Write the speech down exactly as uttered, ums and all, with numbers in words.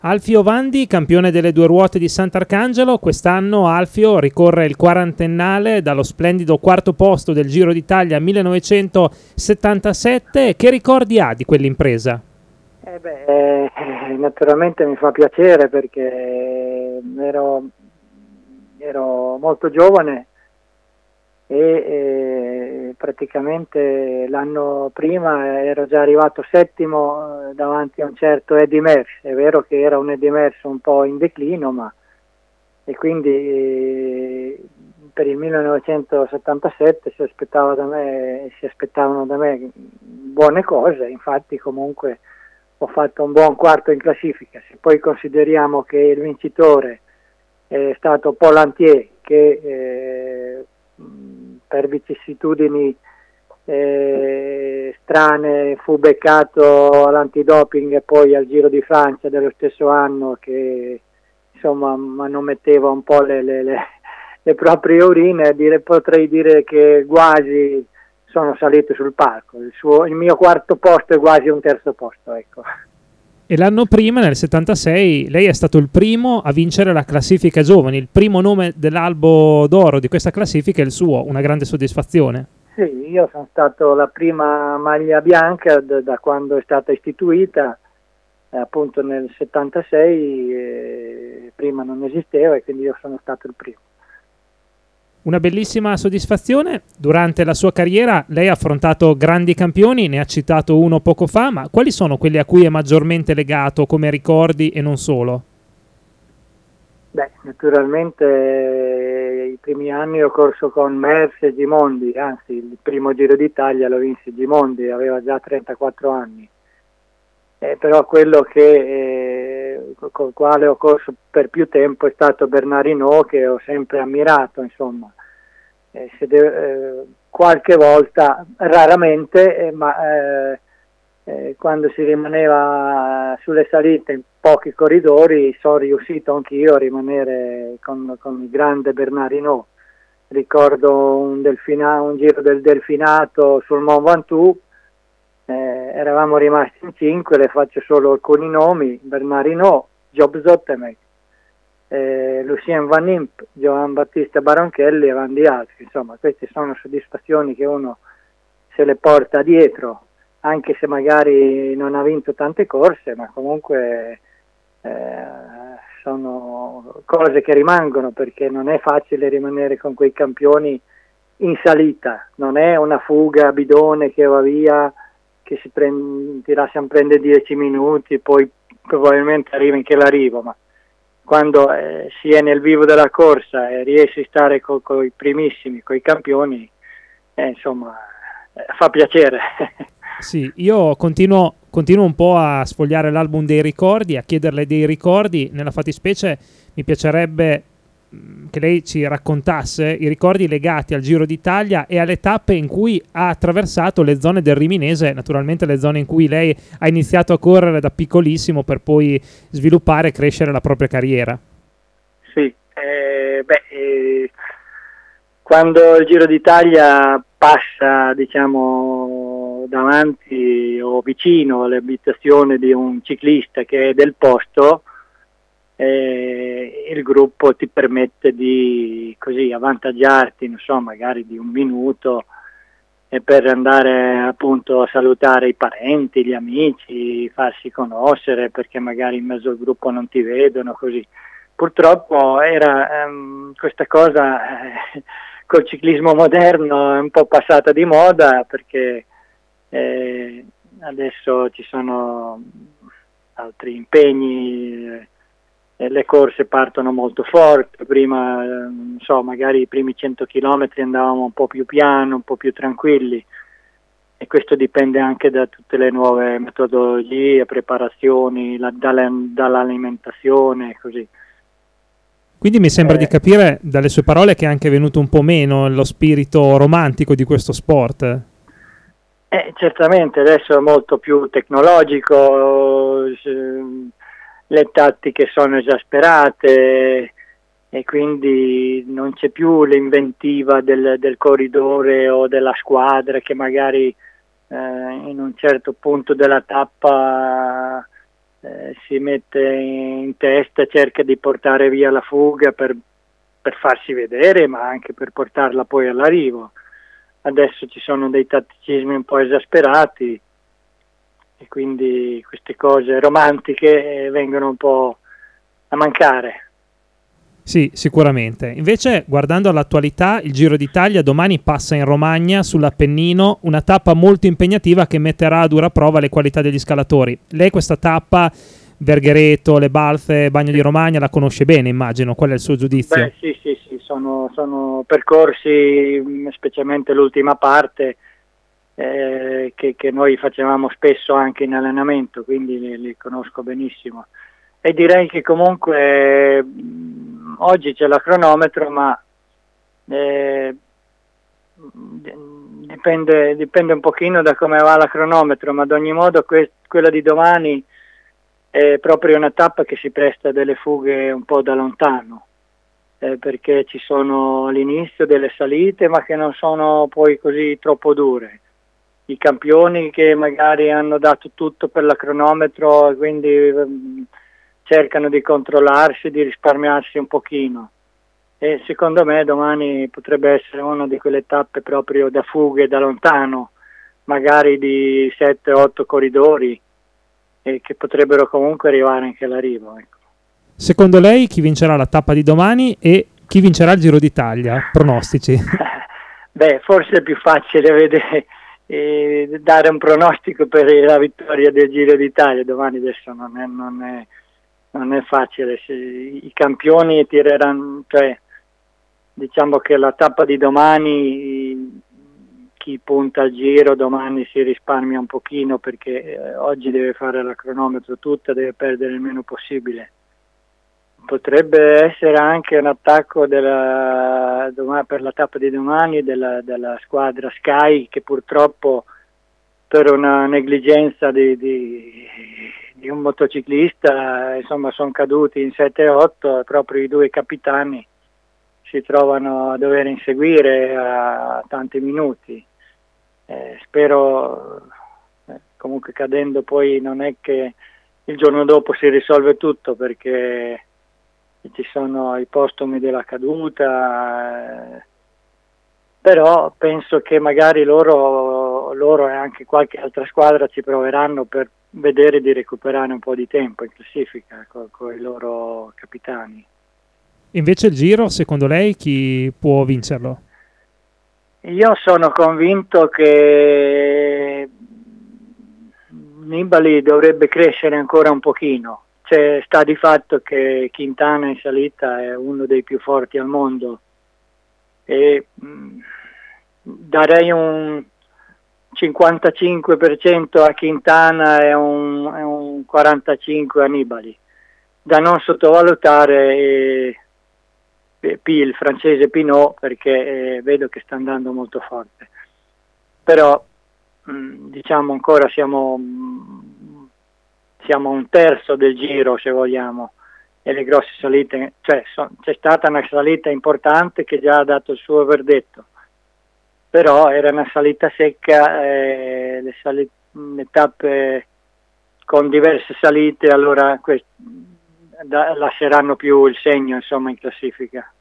Alfio Vandi, campione delle due ruote di Sant'Arcangelo, quest'anno Alfio ricorre il quarantennale dallo splendido quarto posto del Giro d'Italia millenovecentosettantasette. Che ricordi ha di quell'impresa? Eh beh, eh, naturalmente mi fa piacere perché ero, ero molto giovane e eh, praticamente l'anno prima ero già arrivato settimo eh, davanti a un certo Eddy Merckx. È vero che era un Eddy Merckx un po' in declino, ma e quindi eh, per il millenovecentosettantasette si aspettava da me, si aspettavano da me buone cose. Infatti comunque ho fatto un buon quarto in classifica. Se poi consideriamo che il vincitore è stato Paul Antier, che eh, per vicissitudini eh, strane fu beccato all'antidoping e poi al Giro di Francia dello stesso anno, che insomma manometteva un po' le, le, le, le proprie urine, dire, potrei dire che quasi sono salito sul palco. Il, suo, il mio quarto posto è quasi un terzo posto, ecco. E l'anno prima, nel settantasei, lei è stato il primo a vincere la classifica giovani, il primo nome dell'albo d'oro di questa classifica è il suo, una grande soddisfazione. Sì, io sono stato la prima maglia bianca da, da quando è stata istituita, eh, appunto nel settantasei, eh, prima non esisteva e quindi io sono stato il primo. Una bellissima soddisfazione. Durante la sua carriera lei ha affrontato grandi campioni, ne ha citato uno poco fa, ma quali sono quelli a cui è maggiormente legato come ricordi e non solo? Beh, naturalmente eh, i primi anni ho corso con Merckx e Gimondi, anzi il primo Giro d'Italia lo vinse Gimondi, aveva già trentaquattro anni. Eh, però quello che, eh, con il quale ho corso per più tempo è stato Bernard Hinault, che ho sempre ammirato, insomma. Eh, se deve, eh, qualche volta, raramente, eh, ma eh, eh, quando si rimaneva sulle salite in pochi corridori sono riuscito anch'io a rimanere con, con il grande Bernard Hinault. Ricordo un, delfina, un giro del Delfinato sul Mont Ventoux. Eh, eravamo rimasti in cinque, le faccio solo alcuni nomi: Bernard Hinault, Job Zotemek, eh, Lucien Van Imp, Giovan Battista Baronchelli e Van di Altri. Insomma, queste sono soddisfazioni che uno se le porta dietro, anche se magari non ha vinto tante corse, ma comunque eh, sono cose che rimangono, perché non è facile rimanere con quei campioni in salita, non è una fuga a bidone che va via, che si prende, ti lasciano prendere dieci minuti, poi probabilmente arriva in che l'arrivo, ma quando eh, si è nel vivo della corsa e riesci a stare con i primissimi, con i campioni, eh, insomma, eh, fa piacere. Sì, io continuo, continuo un po' a sfogliare l'album dei ricordi, a chiederle dei ricordi. Nella fattispecie mi piacerebbe che lei ci raccontasse i ricordi legati al Giro d'Italia e alle tappe in cui ha attraversato le zone del Riminese, naturalmente le zone in cui lei ha iniziato a correre da piccolissimo per poi sviluppare e crescere la propria carriera. Sì, eh, beh, eh, quando il Giro d'Italia passa, diciamo, davanti o vicino all'abitazione di un ciclista che è del posto, Eh, il gruppo ti permette di così avvantaggiarti, non so, magari di un minuto, e per andare appunto a salutare i parenti, gli amici, farsi conoscere, perché magari in mezzo al gruppo non ti vedono, così. Purtroppo era ehm, questa cosa eh, col ciclismo moderno è un po' passata di moda, perché eh, adesso ci sono altri impegni, eh, le corse partono molto forti. Prima, non so, magari i primi cento chilometri andavamo un po' più piano, un po' più tranquilli, e questo dipende anche da tutte le nuove metodologie, preparazioni, la, dall'alimentazione, così. Quindi mi sembra eh, di capire dalle sue parole che è anche venuto un po' meno lo spirito romantico di questo sport. Eh, certamente adesso è molto più tecnologico, le tattiche sono esasperate e quindi non c'è più l'inventiva del, del corridore o della squadra che magari eh, in un certo punto della tappa eh, si mette in testa e cerca di portare via la fuga per, per farsi vedere, ma anche per portarla poi all'arrivo. Adesso ci sono dei tatticismi un po' esasperati e quindi queste cose romantiche vengono un po' a mancare. Sì, sicuramente. Invece, guardando all'attualità, il Giro d'Italia domani passa in Romagna, sull'Appennino, una tappa molto impegnativa che metterà a dura prova le qualità degli scalatori. Lei questa tappa, Verghereto, Le Balze, Bagno di Romagna, la conosce bene, immagino. Qual è il suo giudizio? Beh, sì, sì, sì, sono, sono percorsi, specialmente l'ultima parte, eh, che, che noi facevamo spesso anche in allenamento, quindi li, li conosco benissimo. E direi che comunque mh, oggi c'è la cronometro, ma eh, dipende, dipende un pochino da come va la cronometro, ma ad ogni modo que- quella di domani è proprio una tappa che si presta a delle fughe un po' da lontano, eh, perché ci sono all'inizio delle salite, ma che non sono poi così troppo dure. I campioni che magari hanno dato tutto per la cronometro e quindi mh, cercano di controllarsi, di risparmiarsi un pochino, e secondo me domani potrebbe essere una di quelle tappe proprio da fughe da lontano, magari di sette otto corridori, e che potrebbero comunque arrivare anche all'arrivo, ecco. Secondo lei chi vincerà la tappa di domani e chi vincerà il Giro d'Italia? Pronostici. Beh, forse è più facile vedere, eh, dare un pronostico per la vittoria del Giro d'Italia domani. Adesso non è, non è non è facile, i campioni tireranno, cioè diciamo che la tappa di domani, chi punta al Giro domani si risparmia un pochino, perché eh, oggi deve fare la cronometro tutta, deve perdere il meno possibile. Potrebbe essere anche un attacco della, per la tappa di domani della, della squadra Sky, che purtroppo per una negligenza di, di, di un motociclista, insomma, sono caduti in sette otto, proprio i due capitani si trovano a dover inseguire a tanti minuti. Eh, spero, eh, comunque cadendo poi non è che il giorno dopo si risolve tutto, perché ci sono i postumi della caduta, eh, però penso che magari loro, loro e anche qualche altra squadra ci proveranno per vedere di recuperare un po' di tempo in classifica con, con i loro capitani. Invece il Giro, secondo lei, chi può vincerlo? Io sono convinto che Nibali dovrebbe crescere ancora un pochino. Cioè, sta di fatto che Quintana in salita è uno dei più forti al mondo, e mh, darei un cinquantacinque per cento a Quintana e un, e un quarantacinque per cento a Nibali. Da non sottovalutare eh, P, il francese Pinot, perché eh, vedo che sta andando molto forte. Però mh, diciamo ancora siamo, mh, siamo a un terzo del Giro, se vogliamo, e le grosse salite, cioè so, c'è stata una salita importante che già ha dato il suo verdetto, però era una salita secca, eh, le, sali- le tappe con diverse salite, allora quest- da- lasceranno più il segno, insomma, in classifica.